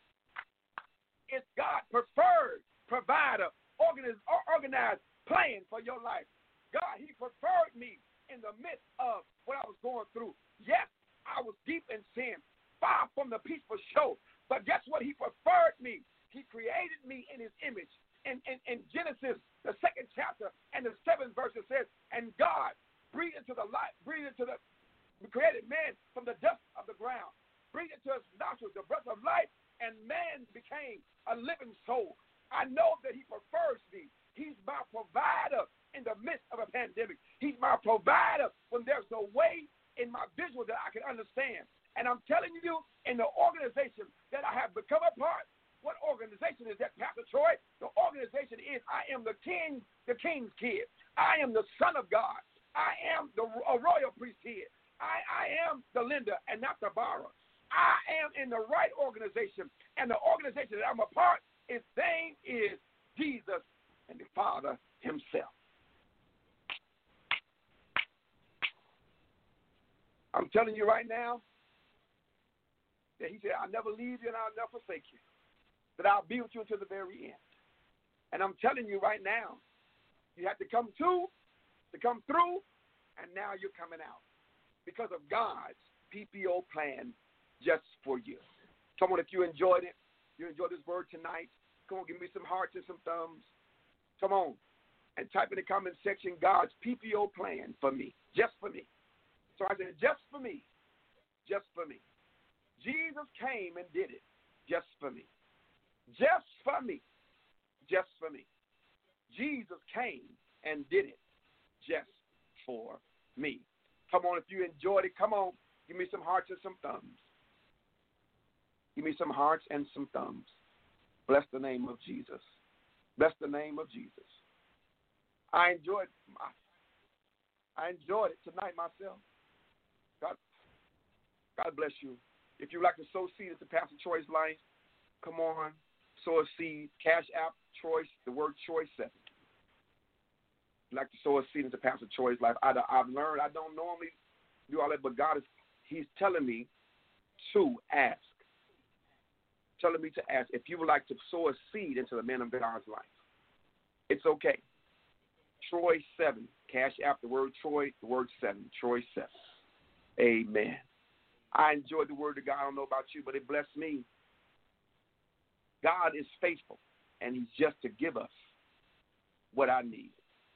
It's God's preferred provider, organized, organized plan for your life. God, he preferred me in the midst of what I was going through. Yes, I was deep in sin, far from the peaceful show. But guess what? He preferred me. He created me in his image. In, in, in Genesis, the second chapter and the seventh verse, it says, and God breathed into the light, breathed into the created man from the dust of the ground, breathed into his nostrils the breath of life, and man became a living soul. I know that he prefers me. He's my provider in the midst of a pandemic. He's my provider when there's no way in my visual that I can understand. And I'm telling you, in the organization that I have become a part, what organization is that, Pastor Troy? The organization is I am the king, the king's kid. I am the son of God. I am the a royal priesthood. I, I am the lender and not the borrower. I am in the right organization, and the organization that I'm a part, its name is Jesus and the Father himself. I'm telling you right now that he said, I'll never leave you and I'll never forsake you, that I'll be with you until the very end. And I'm telling you right now, you have to come to, to come through, and now you're coming out because of God's P P O plan just for you. Come on, if you enjoyed it, you enjoyed this word tonight, come on, give me some hearts and some thumbs. Come on. And type in the comment section, God's P P O plan for me, just for me. So I said, just for me, just for me. Jesus came and did it just for me. Just for me, just for me. Jesus came and did it just for me. Come on, if you enjoyed it, come on, give me some hearts and some thumbs. Give me some hearts and some thumbs. Bless the name of Jesus. Bless the name of Jesus. I enjoyed I enjoyed it tonight myself. God, God bless you. If you'd like to sow seed into Pastor Troy's life, come on, sow a seed. Cash App, Troy, the word Troy seven. If you'd like to sow a seed into Pastor Troy's life, I, I've learned I don't normally do all that, but God is He's telling me to ask. Telling me to ask if you would like to sow a seed into the man of God's life. It's okay. Troy seven. Cash App, the word Troy, the word seven. Troy seven. Amen. I enjoyed the word of God. I don't know about you, but it blessed me. God is faithful, and He's just to give us what I need.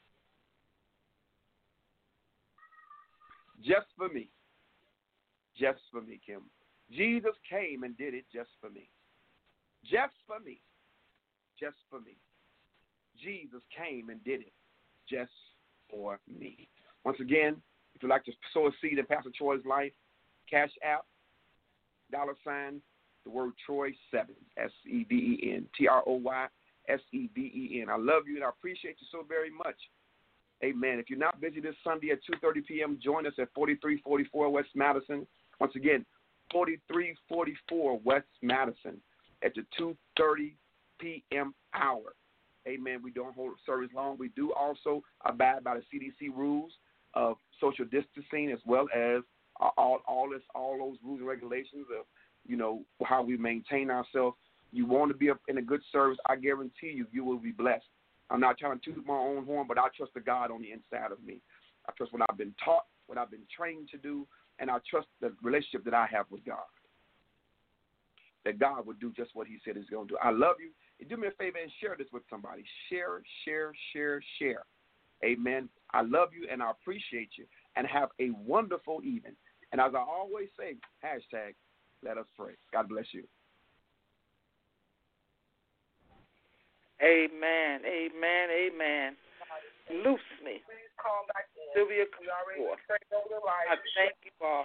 Just for me. Just for me, Kim. Jesus came and did it just for me. Just for me. Just for me. Jesus came and did it just for me. Once again, if you'd like to sow a seed in Pastor Troy's life, Cash App, dollar sign, the word Troy seven, S E V E N, T R O Y S E V E N. I love you and I appreciate you so very much. Amen. If you're not busy this Sunday at two thirty p.m., join us at forty-three forty-four West Madison. Once again, forty-three forty-four West Madison at the two thirty p.m. hour. Amen. We don't hold service long. We do also abide by the C D C rules of social distancing, as well as all all this all those rules and regulations of, you know, how we maintain ourselves. You want to be in a good service, I guarantee you, you will be blessed. I'm not trying to toot my own horn, but I trust the God on the inside of me. I trust what I've been taught, what I've been trained to do, and I trust the relationship that I have with God. That God would do just what He said He's going to do. I love you. And do me a favor and share this with somebody. Share, share, share, share. Amen. I love you and I appreciate you. And have a wonderful evening. And as I always say, hashtag, let us pray. God bless you. Amen, amen, amen. Loose me. Please call back in. Sylvia, we already prayed over the life. I thank you all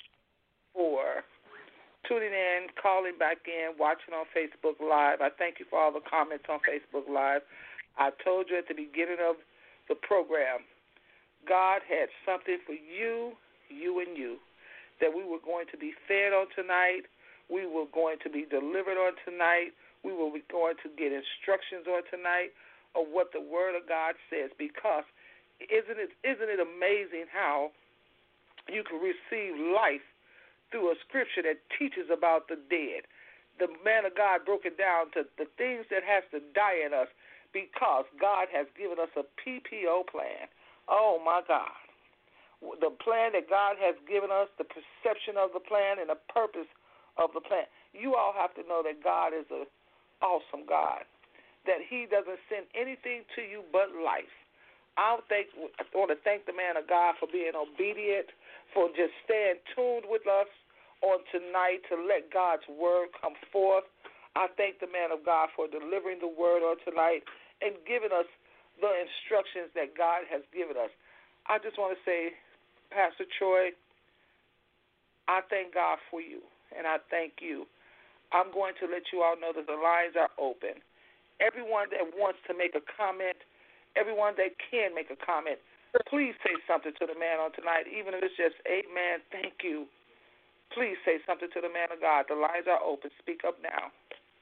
for tuning in, calling back in, watching on Facebook Live. I thank you for all the comments on Facebook Live. I told you at the beginning of the program, God had something for you, you and you, that we were going to be fed on tonight. We were going to be delivered on tonight. We will be going to get instructions on tonight of what the Word of God says, because isn't it isn't it amazing how you can receive life through a scripture that teaches about the dead? The man of God broke it down to the things that has to die in us, because God has given us a P P O plan. Oh, my God. The plan that God has given us, the perception of the plan and the purpose of the plan. You all have to know that God is an awesome God, that He doesn't send anything to you but life. I thank, I want to thank the man of God for being obedient, for just staying tuned with us on tonight to let God's word come forth. I thank the man of God for delivering the word on tonight and giving us the instructions that God has given us. I just want to say, Pastor Troy, I thank God for you, and I thank you. I'm going to let you all know that the lines are open. Everyone that wants to make a comment, everyone that can make a comment, please say something to the man on tonight, even if it's just, amen, thank you. Please say something to the man of God. The lines are open. Speak up now.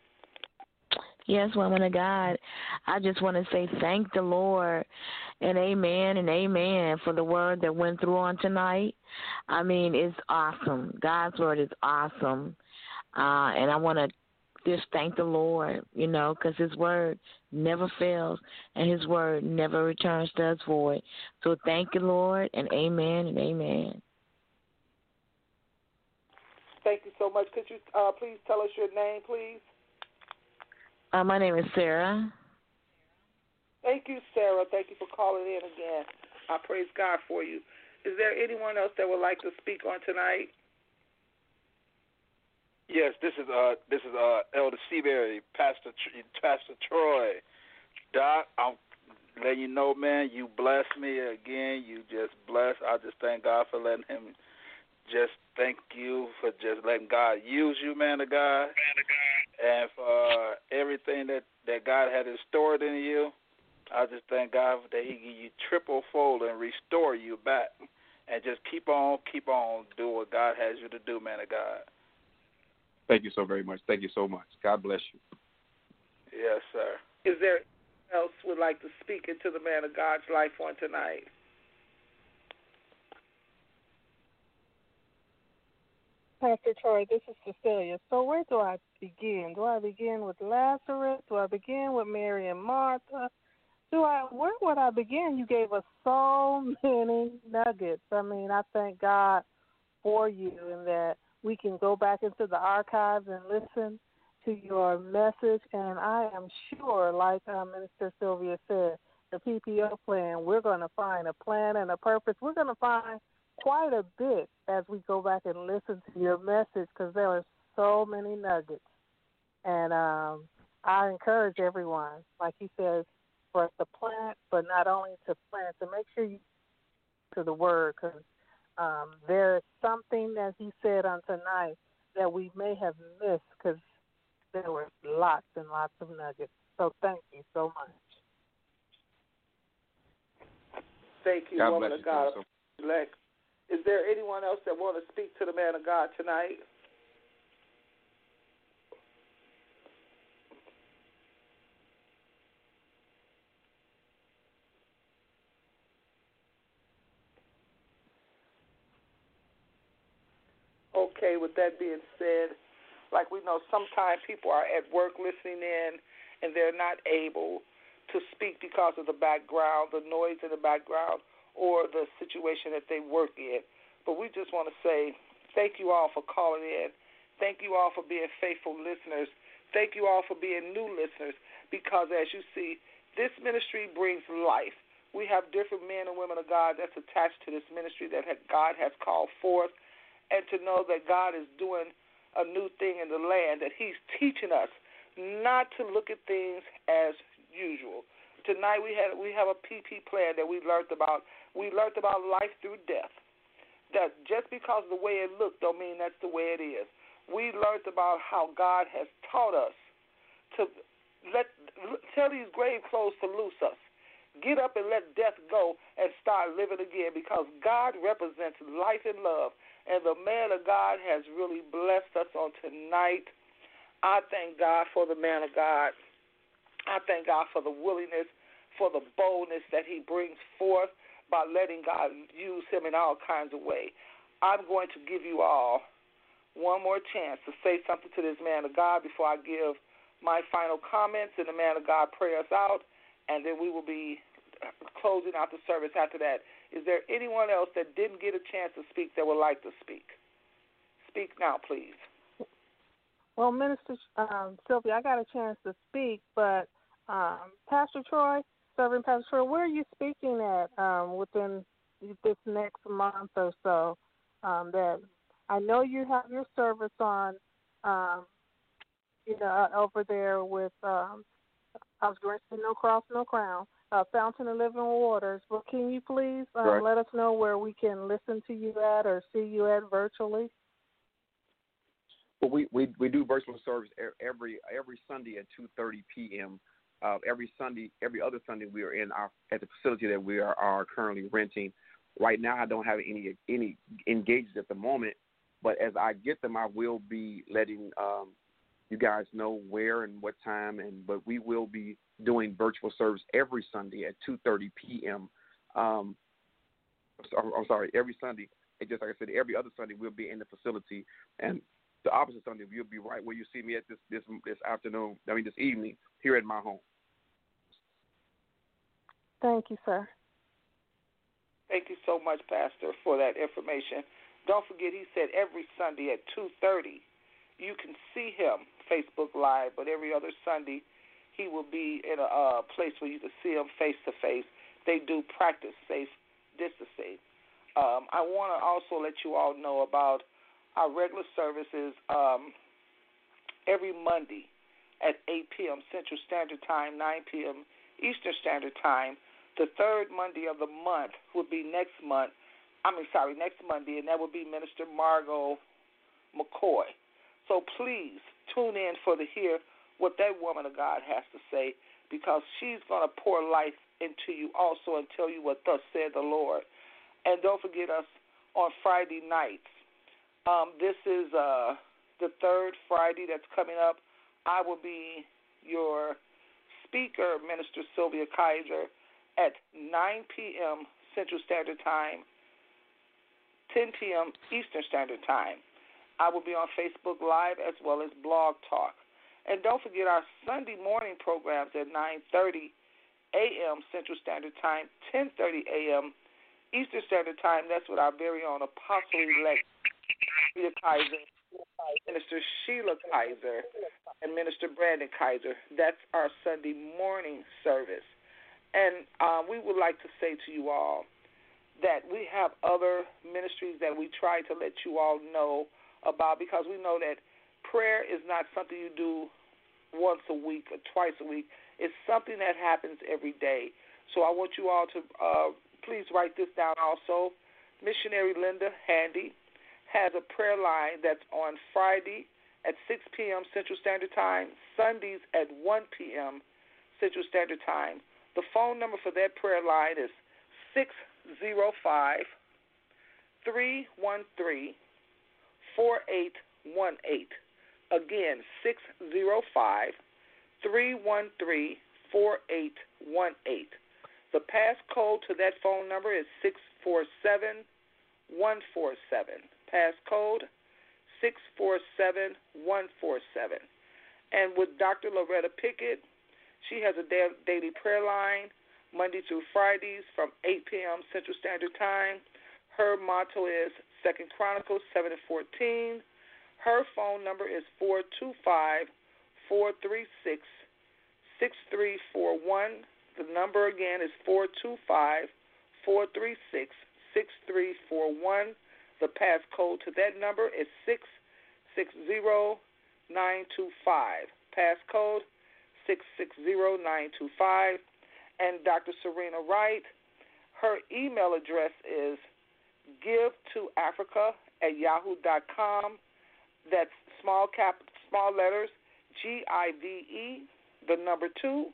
Yes, woman of God. I just want to say thank the Lord and amen and amen for the word that went through on tonight. I mean, it's awesome. God's word is awesome. Uh, and I want to just thank the Lord, you know, because His word never fails and His word never returns to us void. So thank you, Lord, and amen and amen. Thank you so much. Could you uh, please tell us your name, please? Uh, my name is Sarah. Thank you, Sarah. Thank you for calling in again. I praise God for you. Is there anyone else that would like to speak on tonight? Yes, this is uh this is uh Elder Seabury, Pastor Pastor Troy. Doc, I'm letting you know, man, you blessed me again. You just blessed. I just thank God for letting him. Just thank you for just letting God use you, man of God, and for everything that that God had stored in you. I just thank God that He give you triple fold and restore you back, and just keep on, keep on doing what God has you to do, man of God. Thank you so very much. Thank you so much. God bless you. Yes, sir. Is there anyone else would like to speak into the man of God's life on tonight? Pastor Troy, this is Cecilia. So where do I begin? Do I begin with Lazarus? Do I begin with Mary and Martha? Do I? Where would I begin? You gave us so many nuggets. I mean, I thank God for you and that we can go back into the archives and listen to your message. And I am sure, like uh, Minister Sylvia said, the P P O plan, we're going to find a plan and a purpose. We're going to find quite a bit as we go back and listen to your message because there are so many nuggets. And um, I encourage everyone, like he says, for us to plant, but not only to plant, to make sure you to the word because um, there is something that he said on tonight that we may have missed because there were lots and lots of nuggets. So thank you so much. Thank you, God woman bless of you, God. so. Is there anyone else that want to speak to the man of God tonight? Okay, with that being said, like we know sometimes people are at work listening in and they're not able to speak because of the background, the noise in the background, or the situation that they work in. But we just want to say thank you all for calling in. Thank you all for being faithful listeners. Thank you all for being new listeners because, as you see, this ministry brings life. We have different men and women of God that's attached to this ministry that God has called forth, and to know that God is doing a new thing in the land, that He's teaching us not to look at things as usual. Tonight we had we have a P P plan that we learned about. We learned about life through death. That just because the way it looked don't mean that's the way it is. We learned about how God has taught us to let tell these grave clothes to loose us. Get up and let death go and start living again because God represents life and love. And the man of God has really blessed us on tonight. I thank God for the man of God. I thank God for the willingness, for the boldness that he brings forth by letting God use him in all kinds of ways. I'm going to give you all one more chance to say something to this man of God before I give my final comments and the man of God pray us out, and then we will be closing out the service after that. Is there anyone else that didn't get a chance to speak that would like to speak? Speak now, please. Well, Minister um, Sylvia, I got a chance to speak, but um, Pastor Troy, Reverend Pastor Troy, where are you speaking at um, within this next month or so? Um, that I know you have your service on, um, you know, over there with, um, I was going to say No Cross, No Crown, uh, Fountain of Living Waters. Well, can you please um, right. let us know where we can listen to you at or see you at virtually? Well, we, we, we do virtual service every every Sunday at two thirty p.m. Uh, every Sunday, every other Sunday, we are in our at the facility that we are, are currently renting. Right now, I don't have any any engagements at the moment, but as I get them, I will be letting um, you guys know where and what time. And but we will be doing virtual service every Sunday at two thirty p.m. Um, I'm, I'm sorry, every Sunday. And just like I said, every other Sunday we'll be in the facility, and the opposite Sunday you'll be right where you see me at this this this afternoon. I mean this evening here at my home. Thank you, sir. Thank you so much, Pastor, for that information. Don't forget, he said every Sunday at two thirty, you can see him Facebook Live, but every other Sunday he will be in a uh, place where you can see him face to face. They do practice safe distancing. Um, I want to also let you all know about our regular services um, every Monday at eight p.m. Central Standard Time, nine p.m. Eastern Standard Time. The third Monday of the month would be next month. I mean, sorry, next Monday, and that would be Minister Margot McCoy. So please tune in for to hear what that woman of God has to say, because she's going to pour life into you also and tell you what thus said the Lord. And don't forget us on Friday nights. Um, this is uh, the third Friday that's coming up. I will be your speaker, Minister Sylvia Kaiser, at nine p.m. Central Standard Time, ten p.m. Eastern Standard Time. I will be on Facebook Live as well as Blog Talk. And don't forget our Sunday morning programs at nine thirty a.m. Central Standard Time, ten thirty a.m. Eastern Standard Time. That's with our very own Apostle-elect Sheila Kaiser, Minister Sheila Kaiser, and Minister Brandon Kaiser. That's our Sunday morning service. And uh, we would like to say to you all that we have other ministries that we try to let you all know about, because we know that prayer is not something you do once a week or twice a week. It's something that happens every day. So I want you all to uh, please write this down also. Missionary Linda Handy has a prayer line that's on Friday at six p.m. Central Standard Time, Sundays at one p.m. Central Standard Time. The phone number for that prayer line is six zero five, three one three, four eight one eight. Again, six zero five, three one three, four eight one eight. The passcode to that phone number is six four seven, one four seven. Passcode six four seven, one four seven. And with Doctor Loretta Pickett, she has a daily prayer line Monday through Fridays from eight p.m. Central Standard Time. Her motto is Second Chronicles seven and fourteen. Her phone number is four two five, four three six, six three four one. The number again is four two five, four three six, six three four one. The passcode to that number is six six zero nine two five. Passcode six six zero nine two five. And Doctor Serena Wright, her email address is give to africa at yahoo dot com. That's small cap, small letters, G I V E, the number two,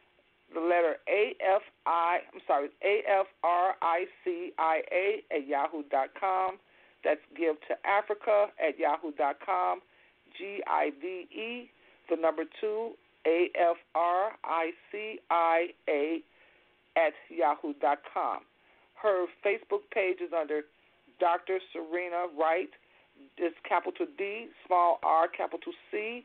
the letter A F I, I'm sorry, A F R I C I A at yahoo dot com. That's give to africa at yahoo dot com, G I V E, the number two, A F R I C I A at yahoo dot com. Her Facebook page is under Doctor Serena Wright. It's capital D, small r, capital C,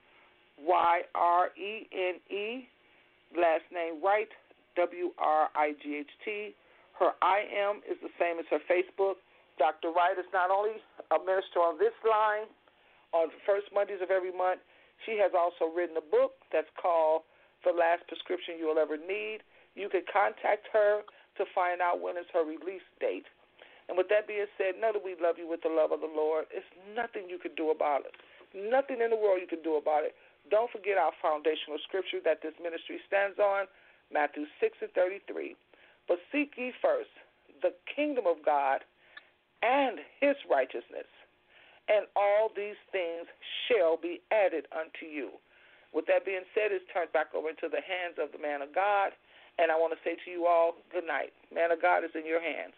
Y R E N E, last name Wright, W R I G H T. Her I M is the same as her Facebook. Doctor Wright is not only a minister on this line on the first Mondays of every month, she has also written a book that's called The Last Prescription You'll Ever Need. You can contact her to find out when is her release date. And with that being said, know that we love you with the love of the Lord. It's nothing you can do about it. Nothing in the world you can do about it. Don't forget our foundational scripture that this ministry stands on, Matthew six and thirty-three. But seek ye first the kingdom of God and his righteousness, and all these things shall be added unto you. With that being said, it's turned back over into the hands of the man of God, and I want to say to you all, good night. Man of God is in your hands.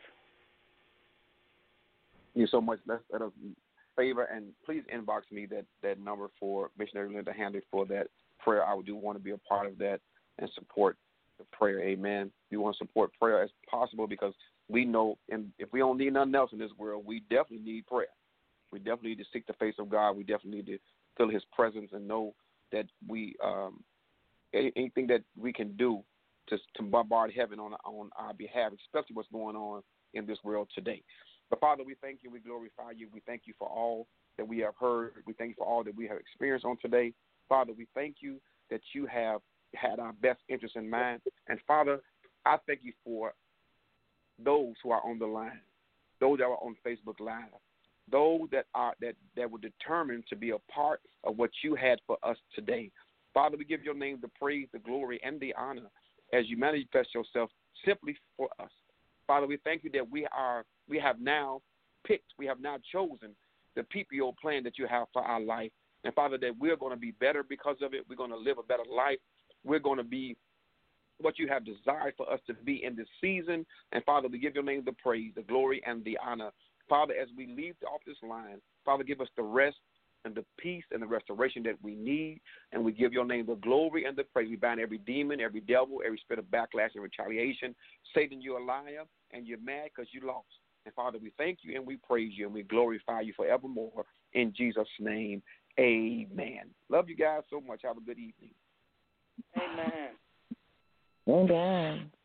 Thank you so much. Let's let us favor, and please inbox me that, that number for Missionary Linda Handy for that prayer. I do want to be a part of that and support the prayer. Amen. We want to support prayer as possible, because we know, and if we don't need nothing else in this world, we definitely need prayer. We definitely need to seek the face of God. We definitely need to feel his presence and know that we um, anything that we can do to to bombard heaven on on our behalf, especially what's going on in this world today. But Father, we thank you, we glorify you, we thank you for all that we have heard, we thank you for all that we have experienced on today. Father, we thank you that you have had our best interest in mind. And, Father, I thank you for those who are on the line, those that are on Facebook Live, those that are that, that were determined to be a part of what you had for us today. Father, we give your name the praise, the glory, and the honor as you manifest yourself simply for us. Father, we thank you that we are we have now picked, we have now chosen the P P O plan that you have for our life. And, Father, that we're going to be better because of it. We're going to live a better life. We're going to be what you have desired for us to be in this season. And, Father, we give your name the praise, the glory, and the honor. Father, as we leave off this line, Father, give us the rest and the peace and the restoration that we need. And we give your name the glory and the praise. We bind every demon, every devil, every spirit of backlash and retaliation. Satan, you're a liar, and you're mad because you lost. And, Father, we thank you and we praise you and we glorify you forevermore. In Jesus' name, amen. Love you guys so much. Have a good evening. Amen. Amen.